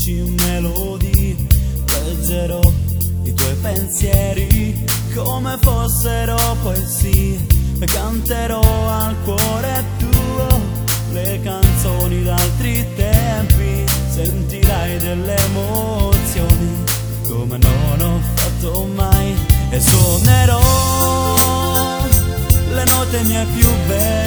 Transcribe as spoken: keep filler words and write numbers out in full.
dolci melodie, leggerò i tuoi pensieri come fossero poesie e canterò al cuore tuo le canzoni d'altri tempi. Sentirai delle emozioni come non ho fatto mai e suonerò le note mie più belle